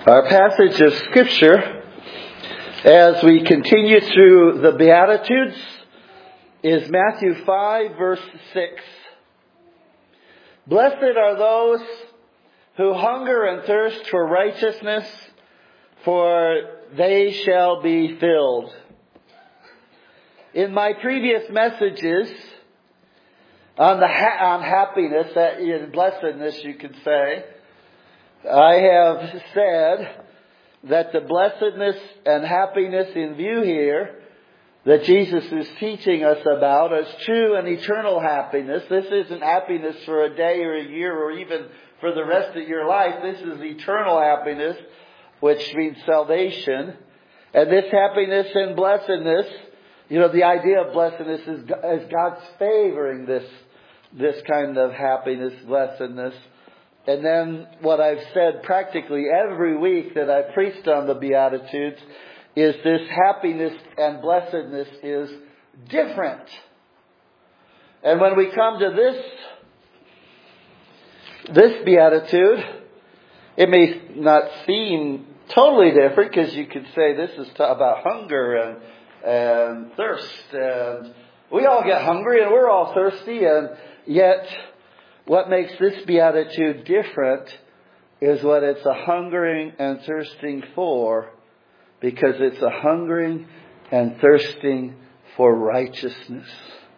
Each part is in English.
Our passage of Scripture, as we continue through the Beatitudes, is Matthew 5, verse 6. Blessed are those who hunger and thirst for righteousness, for they shall be filled. In my previous messages on happiness, that is blessedness, you could say, I have said that the blessedness and happiness in view here that Jesus is teaching us about is true and eternal happiness. This isn't happiness for a day or a year or even for the rest of your life. This is eternal happiness, which means salvation. And this happiness and blessedness, the idea of blessedness is God's favoring this kind of happiness, blessedness. And then what I've said practically every week that I've preached on the Beatitudes is this happiness and blessedness is different. And when we come to this Beatitude, it may not seem totally different because you could say this is about hunger and thirst. And we all get hungry and we're all thirsty, and yet what makes this Beatitude different is what it's a hungering and thirsting for, because it's a hungering and thirsting for righteousness.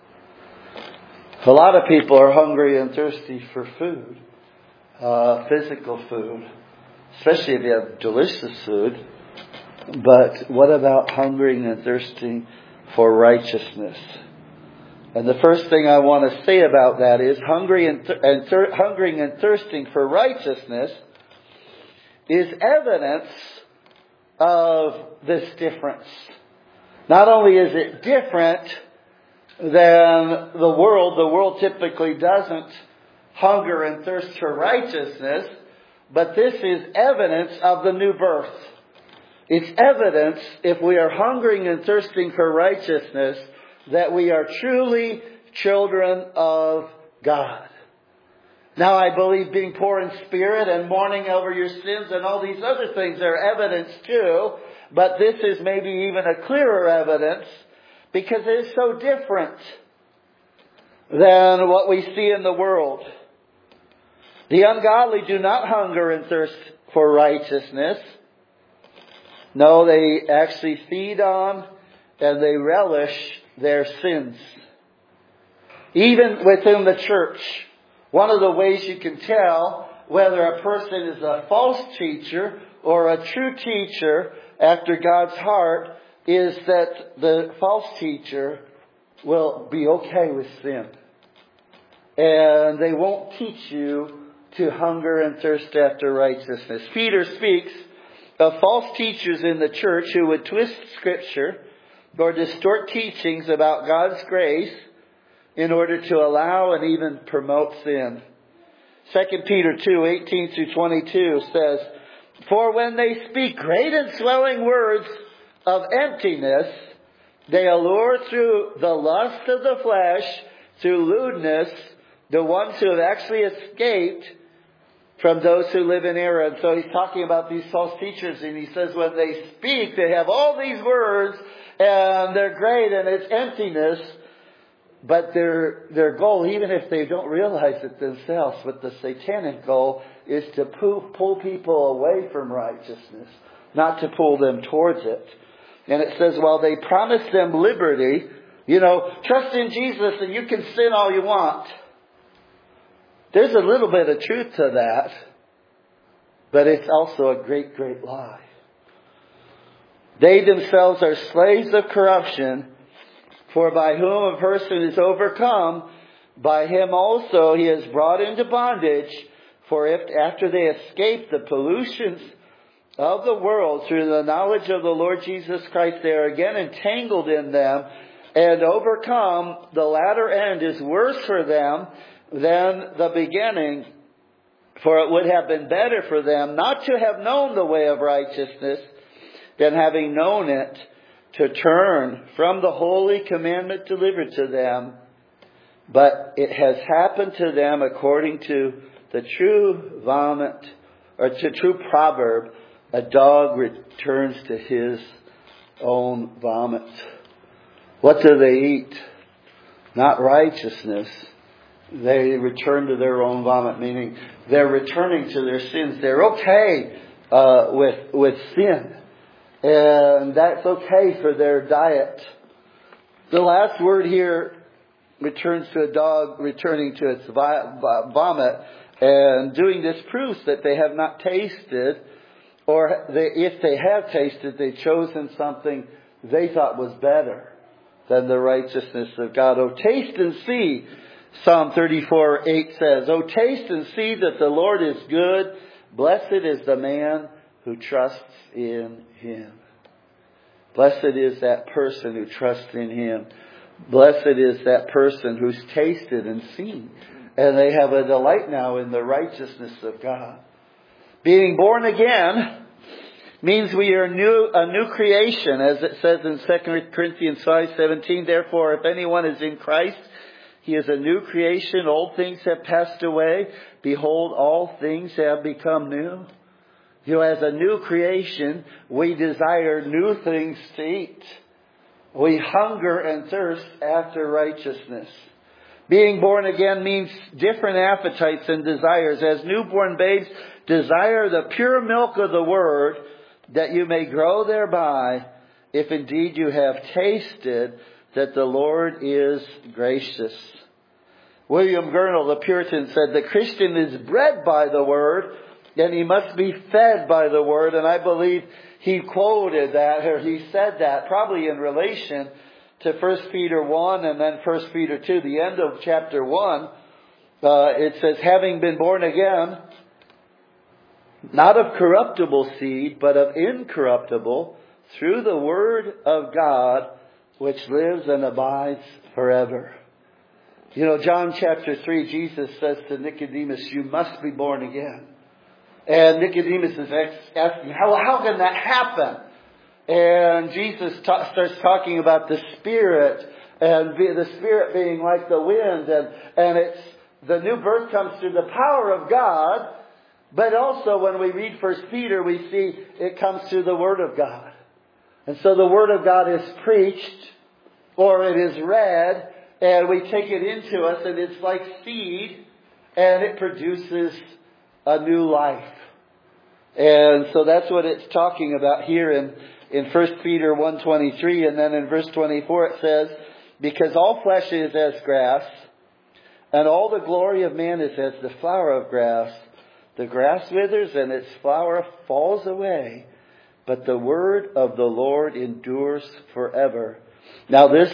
A lot of people are hungry and thirsty for food, physical food, especially if you have delicious food. But what about hungering and thirsting for righteousness? And the first thing I want to say about that is hungering and thirsting for righteousness is evidence of this difference. Not only is it different than the world typically doesn't hunger and thirst for righteousness, but this is evidence of the new birth. It's evidence, if we are hungering and thirsting for righteousness, that we are truly children of God. Now, I believe being poor in spirit and mourning over your sins and all these other things are evidence too, but this is maybe even a clearer evidence because it is so different than what we see in the world. The ungodly do not hunger and thirst for righteousness. No, they actually feed on and they relish their sins. Even within the church, one of the ways you can tell whether a person is a false teacher or a true teacher after God's heart is that the false teacher will be okay with sin. And they won't teach you to hunger and thirst after righteousness. Peter speaks of false teachers in the church who would twist Scripture or distort teachings about God's grace in order to allow and even promote sin. 2 Peter 2:18-22 says, "For when they speak great and swelling words of emptiness, they allure through the lust of the flesh, through lewdness, the ones who have actually escaped from those who live in error." And so he's talking about these false teachers, and he says when they speak, they have all these words, and they're great, and it's emptiness. But their goal, even if they don't realize it themselves, but the satanic goal is to pull people away from righteousness, not to pull them towards it. And it says, while they promise them liberty, trust in Jesus and you can sin all you want. There's a little bit of truth to that, but it's also a great, great lie. They themselves are slaves of corruption, for by whom a person is overcome, by him also he is brought into bondage. For if after they escape the pollutions of the world through the knowledge of the Lord Jesus Christ, they are again entangled in them and overcome, the latter end is worse for them than the beginning. For it would have been better for them not to have known the way of righteousness than having known it, to turn from the holy commandment delivered to them. But it has happened to them according to the true proverb, a dog returns to his own vomit. What do they eat? Not righteousness. They return to their own vomit, meaning they're returning to their sins. They're okay with sin. And that's okay for their diet. The last word here returns to a dog returning to its vomit. And doing this proves that they have not tasted, or if they have tasted, they've chosen something they thought was better than the righteousness of God. Oh, taste and see, Psalm 34:8 says, oh, taste and see that the Lord is good. Blessed is the man who trusts in Him. Blessed is that person who trusts in Him. Blessed is that person who's tasted and seen. And they have a delight now in the righteousness of God. Being born again means we are a new creation, as it says in 2 Corinthians 5:17. Therefore, if anyone is in Christ, he is a new creation. Old things have passed away. Behold, all things have become new. As a new creation, we desire new things to eat. We hunger and thirst after righteousness. Being born again means different appetites and desires. As newborn babes, desire the pure milk of the Word, that you may grow thereby, if indeed you have tasted that the Lord is gracious. William Gurnall, the Puritan, said the Christian is bred by the Word, and he must be fed by the Word. And I believe he quoted that, or he said that, probably in relation to 1 Peter 1 and then 1 Peter 2, the end of chapter 1. It says, having been born again, not of corruptible seed, but of incorruptible, through the Word of God, which lives and abides forever. John chapter 3, Jesus says to Nicodemus, you must be born again. And Nicodemus is asking, how can that happen? And Jesus starts talking about the Spirit, and the Spirit being like the wind, and it's the new birth comes through the power of God. But also when we read 1 Peter, we see it comes through the Word of God. And so the Word of God is preached, or it is read, and we take it into us, and it's like seed, and it produces a new life. And so that's what it's talking about here in 1 Peter 1:23, and then in verse 24 it says, because all flesh is as grass, and all the glory of man is as the flower of grass. The grass withers and its flower falls away, but the word of the Lord endures forever. Now this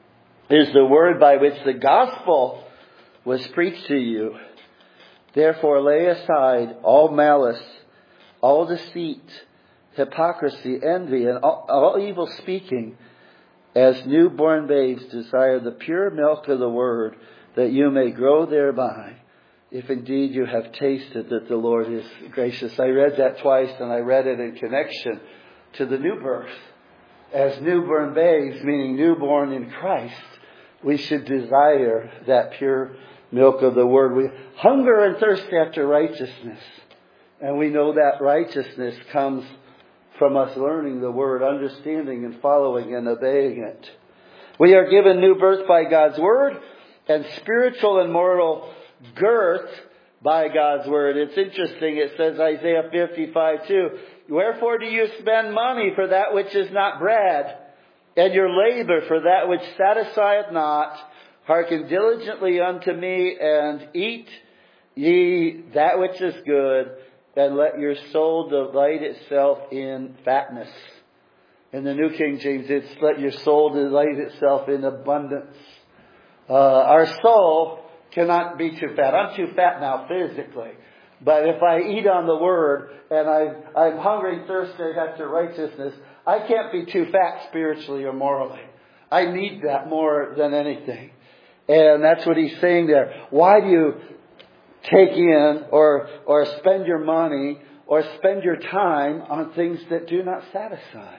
is the word by which the gospel was preached to you. Therefore lay aside all malice, all deceit, hypocrisy, envy, and all evil speaking. As newborn babes desire the pure milk of the word, that you may grow thereby, if indeed you have tasted that the Lord is gracious. I read that twice, and I read it in connection to the new birth. As newborn babes, meaning newborn in Christ, we should desire that pure milk of the Word. We hunger and thirst after righteousness. And we know that righteousness comes from us learning the Word, understanding and following and obeying it. We are given new birth by God's Word, and spiritual and moral girth by God's Word. It's interesting. It says, Isaiah 55:2, wherefore do you spend money for that which is not bread, and your labor for that which satisfieth not? Hearken diligently unto me, and eat ye that which is good, and let your soul delight itself in fatness. In the New King James, it's let your soul delight itself in abundance. Our soul cannot be too fat. I'm too fat now physically. But if I eat on the Word and I'm hungry and thirsty after righteousness, I can't be too fat spiritually or morally. I need that more than anything. And that's what he's saying there. Why do you take in or spend your money or spend your time on things that do not satisfy?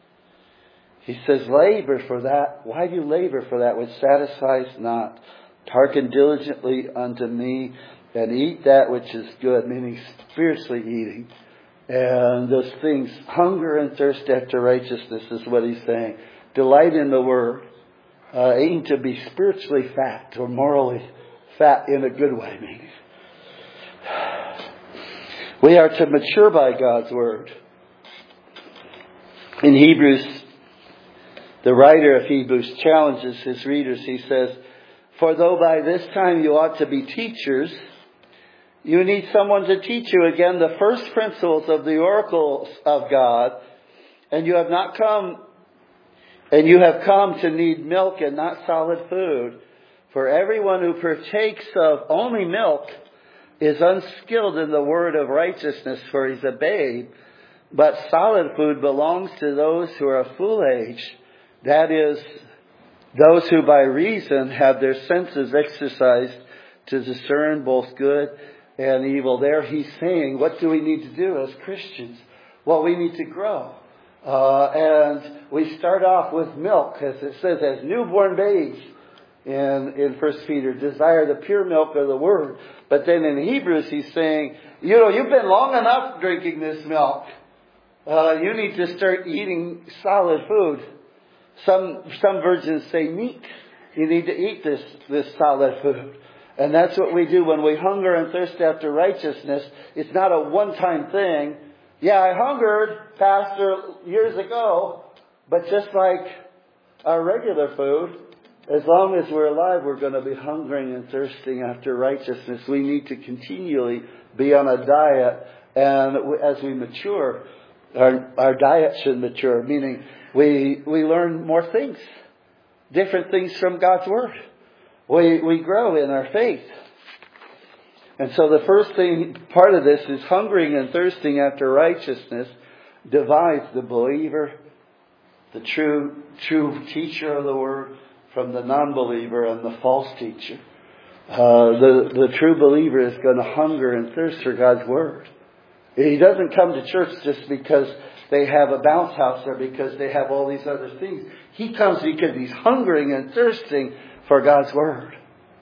He says, labor for that. Why do you labor for that which satisfies not? Hearken diligently unto me, and eat that which is good, meaning spiritually eating. And those things, hunger and thirst after righteousness is what he's saying. Delight in the Word. Aim to be spiritually fat or morally fat in a good way, maybe. We are to mature by God's Word. In Hebrews, the writer of Hebrews challenges his readers. He says, "For though by this time you ought to be teachers, you need someone to teach you again the first principles of the oracles of God, and you have come to need milk and not solid food. For everyone who partakes of only milk is unskilled in the word of righteousness, for he's a babe. But solid food belongs to those who are of full age, that is, those who by reason have their senses exercised to discern both good and evil." There he's saying, what do we need to do as Christians? Well, we need to grow. And we start off with milk, as it says, as newborn babes in 1 Peter, desire the pure milk of the Word. But then in Hebrews he's saying, you've been long enough drinking this milk. You need to start eating solid food. Some versions say meat. You need to eat this solid food. And that's what we do when we hunger and thirst after righteousness. It's not a one-time thing. Yeah, I hungered, Pastor, years ago. But just like our regular food, as long as we're alive, we're going to be hungering and thirsting after righteousness. We need to continually be on a diet. And as we mature, our diet should mature, meaning we learn more things, different things from God's Word. We grow in our faith. And so the first thing, part of this is hungering and thirsting after righteousness divides the believer, the true teacher of the Word, from the non-believer and the false teacher. The true believer is going to hunger and thirst for God's Word. He doesn't come to church just because they have a bounce house or because they have all these other things. He comes because he's hungering and thirsting for God's Word.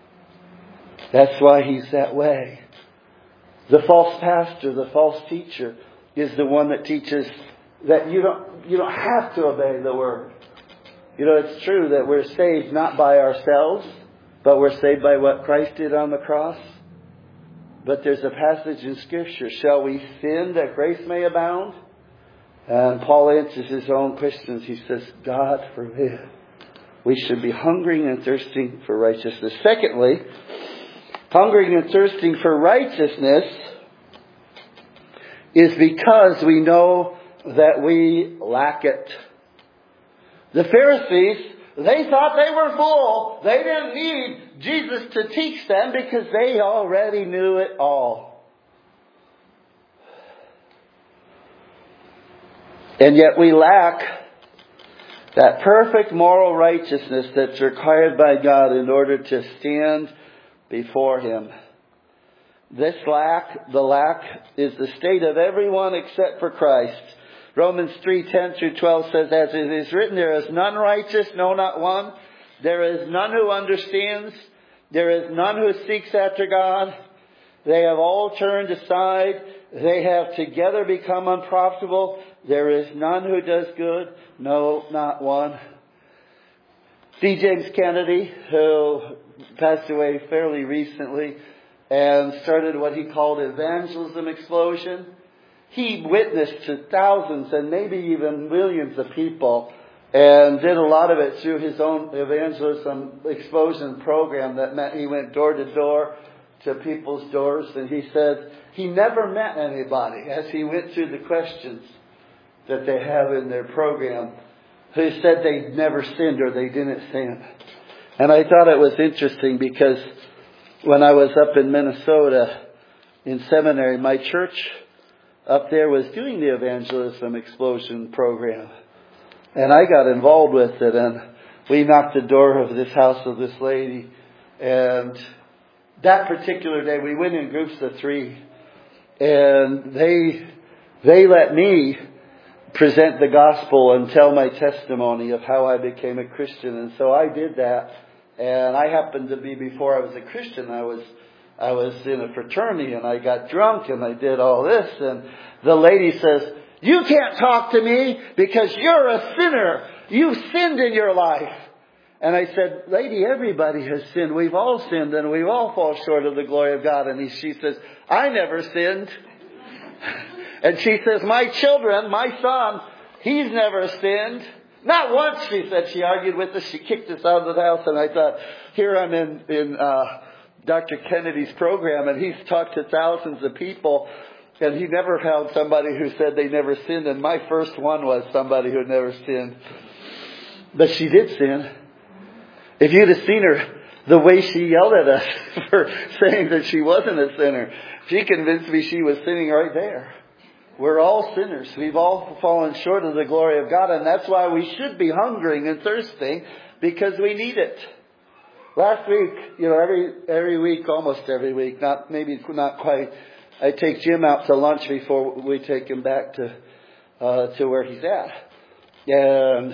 That's why he's that way. The false pastor, the false teacher, is the one that teaches that you don't have to obey the Word. It's true that we're saved not by ourselves, but we're saved by what Christ did on the cross. But there's a passage in Scripture, shall we sin that grace may abound? And Paul answers his own questions. He says, God forbid. We should be hungering and thirsting for righteousness. Secondly, hungering and thirsting for righteousness is because we know that we lack it. The Pharisees, they thought they were full. They didn't need Jesus to teach them because they already knew it all. And yet we lack that perfect moral righteousness that's required by God in order to stand before Him. The lack is the state of everyone except for Christ. Romans 3:10-12 says, as it is written, there is none righteous, no, not one. There is none who understands. There is none who seeks after God. They have all turned aside. They have together become unprofitable. There is none who does good, no, not one. C. James Kennedy, who passed away fairly recently and started what he called evangelism explosion. He witnessed to thousands and maybe even millions of people and did a lot of it through his own evangelism explosion program that meant he went door to door to people's doors. And he said he never met anybody as he went through the questions that they have in their program who said they never sinned or they didn't sin. And I thought it was interesting because when I was up in Minnesota in seminary, my church up there was doing the evangelism explosion program. And I got involved with it, and we knocked the door of this house of this lady. And that particular day, we went in groups of 3. And they let me present the gospel and tell my testimony of how I became a Christian. And so I did that. And I happened to be, before I was a Christian, I was I was in a fraternity and I got drunk and I did all this. And the lady says, you can't talk to me because you're a sinner. You've sinned in your life. And I said, lady, everybody has sinned. We've all sinned and we've all fall short of the glory of God. And she says, I never sinned. And she says, my children, my son, he's never sinned. Not once, she said. She argued with us. She kicked us out of the house. And I thought, here I'm in Dr. Kennedy's program, and he's talked to thousands of people, and he never found somebody who said they never sinned. And my first one was somebody who had never sinned. But she did sin. If you'd have seen her, the way she yelled at us for saying that she wasn't a sinner, she convinced me she was sinning right there. We're all sinners. We've all fallen short of the glory of God, and that's why we should be hungering and thirsting, because we need it. Last week, every week, almost every week, maybe not quite, I take Jim out to lunch before we take him back to where he's at. And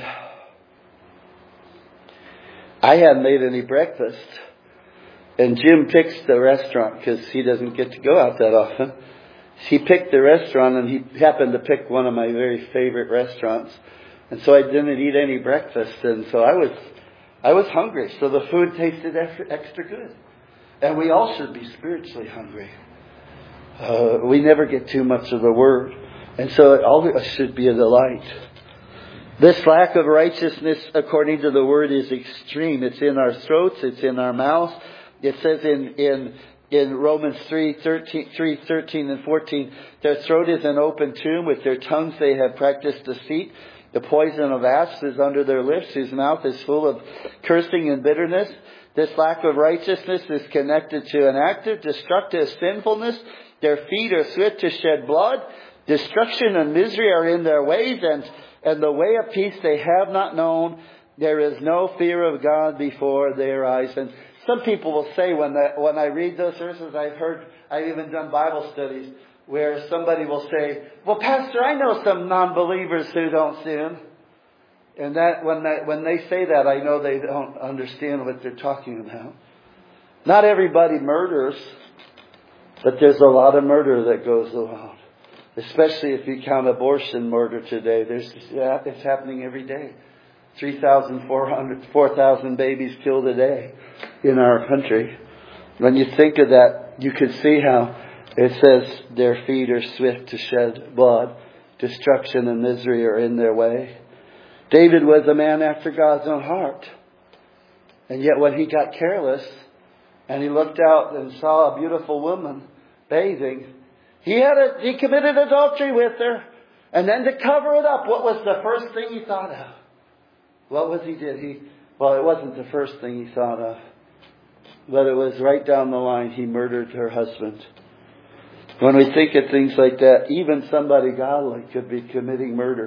I hadn't made any breakfast. And Jim picks the restaurant because he doesn't get to go out that often. He picked the restaurant, and he happened to pick one of my very favorite restaurants. And so I didn't eat any breakfast. And so I was hungry. So the food tasted extra good. And we all should be spiritually hungry. We never get too much of the Word. And so it always should be a delight. This lack of righteousness, according to the Word, is extreme. It's in our throats. It's in our mouths. It says in Romans 3:13 and 14, their throat is an open tomb. With their tongues they have practiced deceit. The poison of asps is under their lips, whose mouth is full of cursing and bitterness. This lack of righteousness is connected to an active, destructive sinfulness. Their feet are swift to shed blood. Destruction and misery are in their ways, and the way of peace they have not known. There is no fear of God before their eyes. And some people will say when I read those verses, I've even done Bible studies where somebody will say, well, Pastor, I know some non-believers who don't sin. And when they say that, I know they don't understand what they're talking about. Not everybody murders, but there's a lot of murder that goes around. Especially if you count abortion murder today. It's happening every day. 4,000 babies killed a day in our country. When you think of that, you can see how it says their feet are swift to shed blood. Destruction and misery are in their way. David was a man after God's own heart. And yet when he got careless and he looked out and saw a beautiful woman bathing, he committed adultery with her. And then to cover it up, what was the first thing he thought of? What was he did? It wasn't the first thing he thought of. But it was right down the line. He murdered her husband. When we think of things like that, even somebody godly could be committing murder.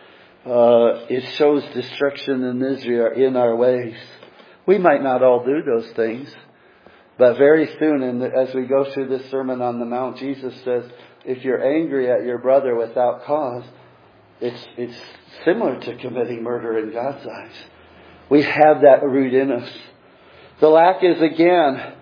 It shows destruction and misery are in our ways. We might not all do those things. But very soon, as we go through this Sermon on the Mount, Jesus says, if you're angry at your brother without cause, it's similar to committing murder in God's eyes. We have that root in us. The lack is again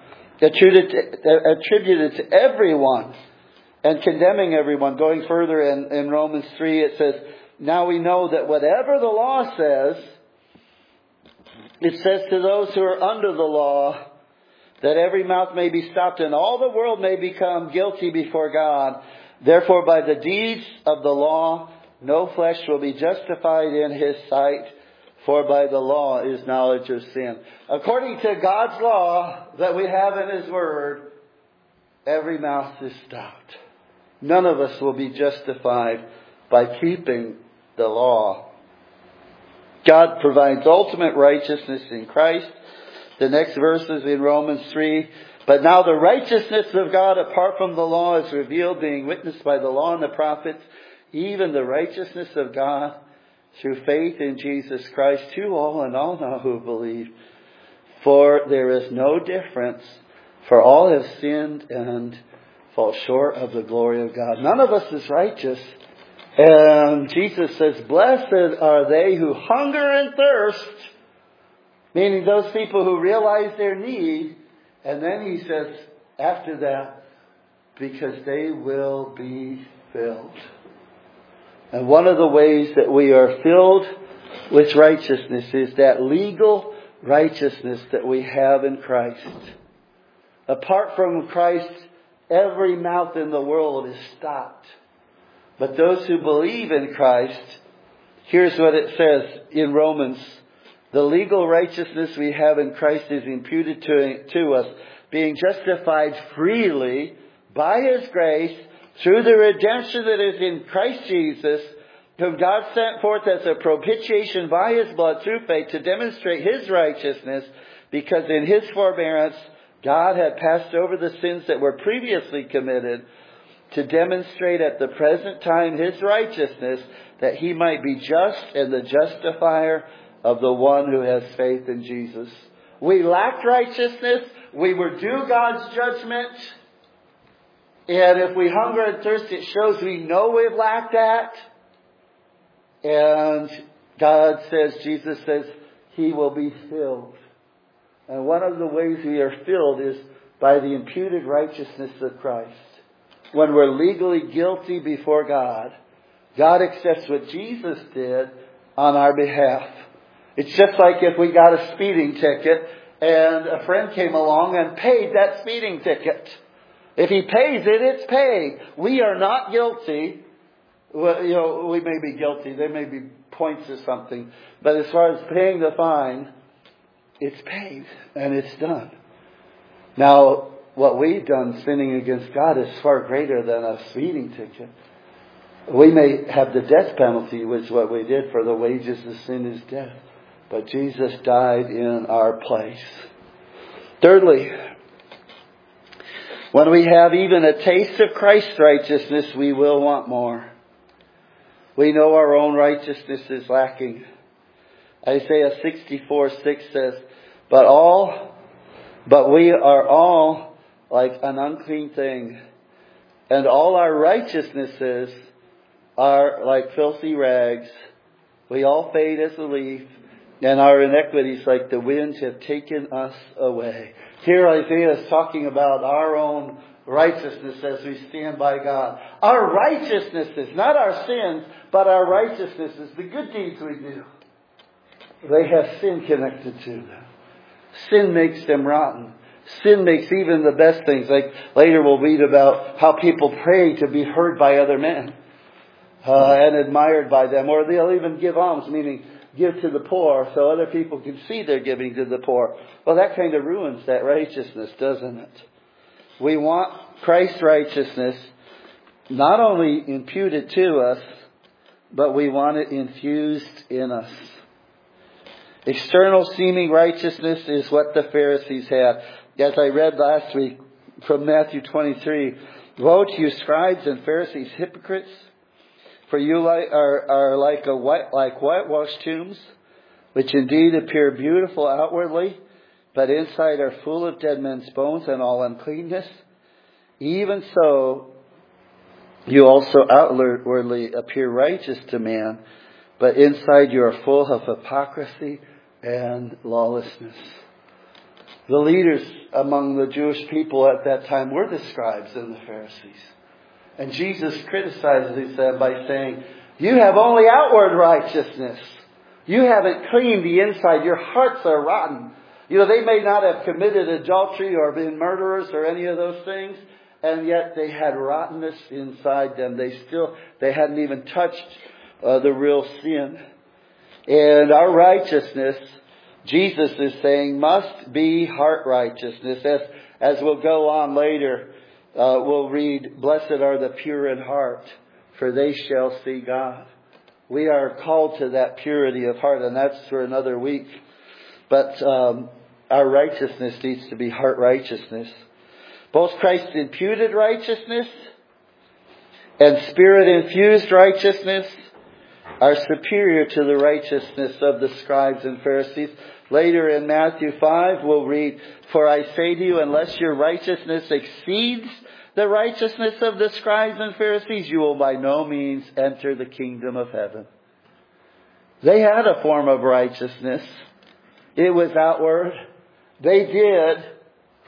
attributed to everyone and condemning everyone. Going further in Romans 3, it says, now we know that whatever the law says, it says to those who are under the law, that every mouth may be stopped and all the world may become guilty before God. Therefore, by the deeds of the law, no flesh will be justified in His sight, for by the law is knowledge of sin. According to God's law that we have in His Word, every mouth is stopped. None of us will be justified by keeping the law. God provides ultimate righteousness in Christ. The next verse is in Romans 3. But now the righteousness of God apart from the law is revealed, being witnessed by the law and the prophets, even the righteousness of God through faith in Jesus Christ to all and all now who believe. For there is no difference, for all have sinned and fall short of the glory of God. None of us is righteous. And Jesus says, blessed are they who hunger and thirst, meaning those people who realize their need. And then He says, after that, because they will be filled. And one of the ways that we are filled with righteousness is that legal righteousness that we have in Christ. Apart from Christ, every mouth in the world is stopped. But those who believe in Christ, here's what it says in Romans. The legal righteousness we have in Christ is imputed to us, being justified freely by His grace through the redemption that is in Christ Jesus, whom God sent forth as a propitiation by His blood through faith to demonstrate His righteousness, because in His forbearance God had passed over the sins that were previously committed, to demonstrate at the present time His righteousness, that He might be just and the justifier of the one who has faith in Jesus. We lacked righteousness. We were due God's judgment. And if we hunger and thirst, it shows we know we've lacked that. And God says, Jesus says, He will be filled. And one of the ways we are filled is by the imputed righteousness of Christ. When we're legally guilty before God, God accepts what Jesus did on our behalf. It's just like if we got a speeding ticket and a friend came along and paid that speeding ticket. If he pays it, it's paid. We are not guilty. Well, we may be guilty. There may be points or something. But as far as paying the fine, it's paid and it's done. Now, what we've done sinning against God is far greater than a speeding ticket. We may have the death penalty, which is what we did, for the wages of sin is death. But Jesus died in our place. Thirdly, when we have even a taste of Christ's righteousness, we will want more. We know our own righteousness is lacking. Isaiah 64:6 says, But we are all like an unclean thing, and all our righteousnesses are like filthy rags. We all fade as a leaf, and our iniquities like the winds have taken us away. Here Isaiah is talking about our own righteousness as we stand by God. Our righteousnesses, not our sins, but our righteousnesses, the good deeds we do, they have sin connected to them. Sin makes them rotten. Sin makes even the best things. Like later we'll read about how people pray to be heard by other men and admired by them. Or they'll even give alms, meaning give to the poor so other people can see they're giving to the poor. Well, that kind of ruins that righteousness, doesn't it? We want Christ's righteousness not only imputed to us, but we want it infused in us. External seeming righteousness is what the Pharisees had. As I read last week from Matthew 23, Woe to you, scribes and Pharisees, hypocrites! For you are like whitewashed tombs, which indeed appear beautiful outwardly, but inside are full of dead men's bones and all uncleanness. Even so, you also outwardly appear righteous to man, but inside you are full of hypocrisy and lawlessness. The leaders among the Jewish people at that time were the scribes and the Pharisees. And Jesus criticizes them by saying, you have only outward righteousness. You haven't cleaned the inside. Your hearts are rotten. They may not have committed adultery or been murderers or any of those things, and yet they had rottenness inside them. They hadn't even touched the real sin. And our righteousness, Jesus is saying, must be heart righteousness. As we'll go on later, we'll read, Blessed are the pure in heart, for they shall see God. We are called to that purity of heart, and that's for another week. But our righteousness needs to be heart righteousness. Both Christ's imputed righteousness and Spirit-infused righteousness are superior to the righteousness of the scribes and Pharisees. Later in Matthew 5, we'll read, For I say to you, unless your righteousness exceeds the righteousness of the scribes and Pharisees, you will by no means enter the kingdom of heaven. They had a form of righteousness. It was outward. They did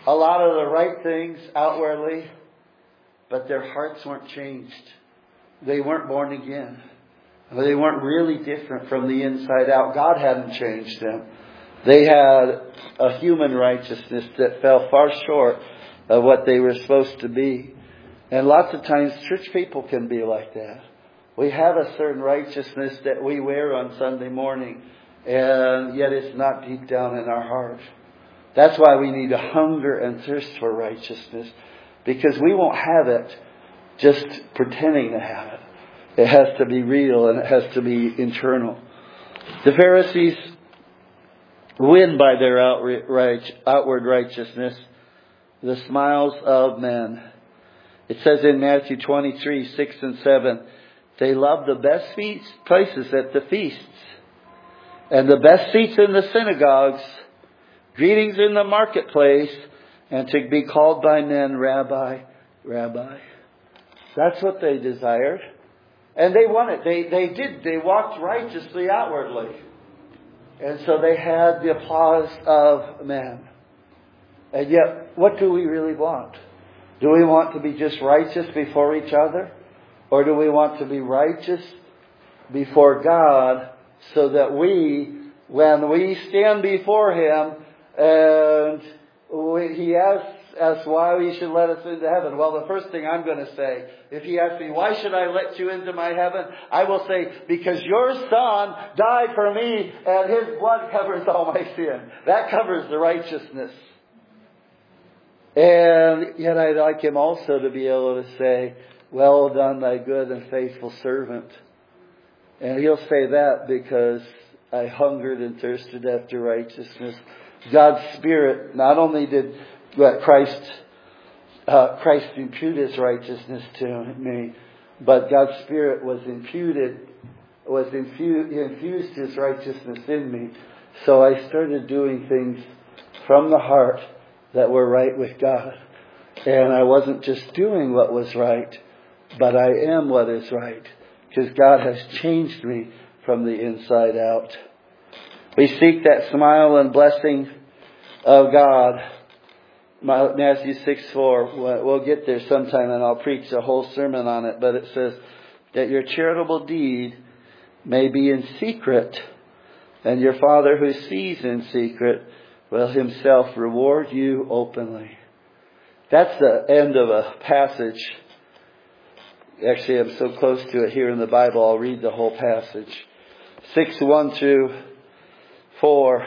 a lot of the right things outwardly, but their hearts weren't changed. They weren't born again. They weren't really different from the inside out. God hadn't changed them. They had a human righteousness that fell far short of what they were supposed to be. And lots of times church people can be like that. We have a certain righteousness that we wear on Sunday morning, and yet it's not deep down in our heart. That's why we need to hunger and thirst for righteousness, because we won't have it just pretending to have it. It has to be real, and it has to be internal. The Pharisees win by their outward righteousness, the smiles of men. It says in Matthew 23, 6 and 7, they love the best places at the feasts, and the best seats in the synagogues, greetings in the marketplace, and to be called by men, Rabbi, Rabbi. That's what they desired. And they wanted. They did. They walked righteously outwardly. And so they had the applause of men. And yet, what do we really want? Do we want to be just righteous before each other? Or do we want to be righteous before God so that when we stand before Him and He asks us why He should let us into heaven? Well, the first thing I'm going to say, if He asks me, why should I let you into my heaven? I will say, because your Son died for me and His blood covers all my sin. That covers the righteousness. And yet I'd like Him also to be able to say, well done, thy good and faithful servant. And He'll say that because I hungered and thirsted after righteousness. God's Spirit, not only did Christ impute His righteousness to me, but God's Spirit infused His righteousness in me. So I started doing things from the heart that were right with God. And I wasn't just doing what was right, but I am what is right, because God has changed me from the inside out. We seek that smile and blessing of God. Matthew 6:4. We'll get there sometime, and I'll preach a whole sermon on it. But it says that your charitable deed may be in secret, and your Father who sees in secret will Himself reward you openly. That's the end of a passage. Actually, I'm so close to it here in the Bible, I'll read the whole passage. 6:1-4.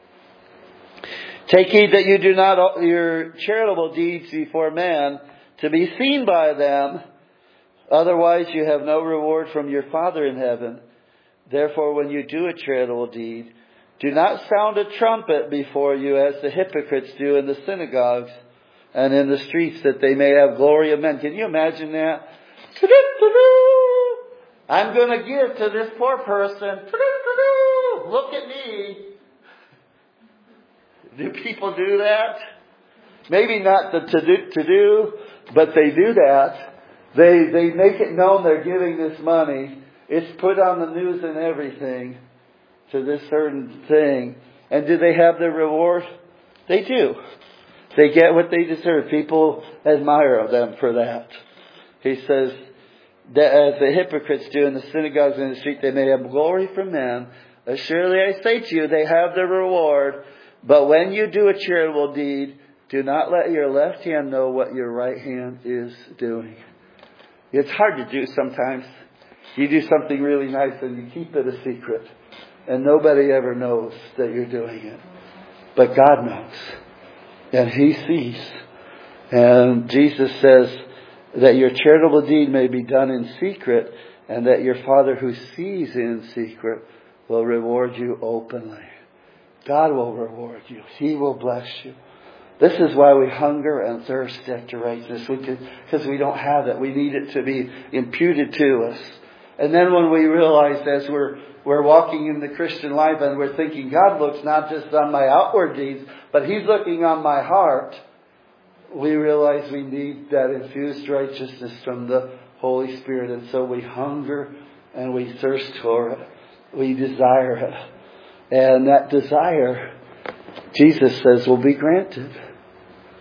Take heed that you do not your charitable deeds before men to be seen by them. Otherwise you have no reward from your Father in heaven. Therefore, when you do a charitable deed, do not sound a trumpet before you as the hypocrites do in the synagogues and in the streets, that they may have glory of men. Can you imagine that? I'm going to give to this poor person. Look at me. Do people do that? Maybe not to do, but they do that. They make it known they're giving this money. It's put on the news and everything to this certain thing. And do they have their reward? They do. They get what they deserve. People admire them for that. He says that as the hypocrites do in the synagogues and in the street, they may have glory from men. Surely I say to you, they have their reward. But when you do a charitable deed, do not let your left hand know what your right hand is doing. It's hard to do sometimes. You do something really nice and you keep it a secret. And nobody ever knows that you're doing it. But God knows. And He sees. And Jesus says that your charitable deed may be done in secret, and that your Father who sees in secret will reward you openly. God will reward you. He will bless you. This is why we hunger and thirst after righteousness. Because we don't have it. We need it to be imputed to us. And then when we realize as we're walking in the Christian life and we're thinking, God looks not just on my outward deeds, but He's looking on my heart, we realize we need that infused righteousness from the Holy Spirit. And so we hunger and we thirst for it. We desire it. And that desire, Jesus says, will be granted.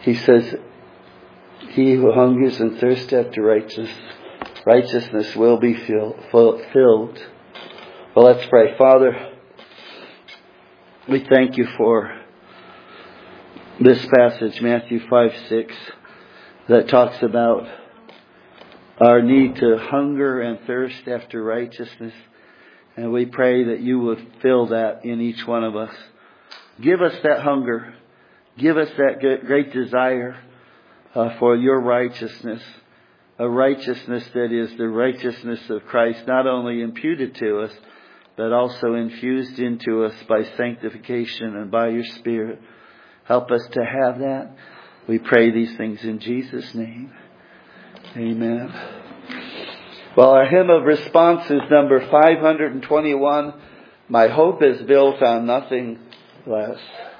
He says, he who hungers and thirsts after righteousness will be filled. Well, let's pray. Father, we thank you for this passage, Matthew 5:6, that talks about our need to hunger and thirst after righteousness. And we pray that you would fill that in each one of us. Give us that hunger. Give us that great desire for your righteousness. A righteousness that is the righteousness of Christ, not only imputed to us, but also infused into us by sanctification and by your Spirit. Help us to have that. We pray these things in Jesus' name. Amen. Well, our hymn of response is number 521. My hope is built on nothing less.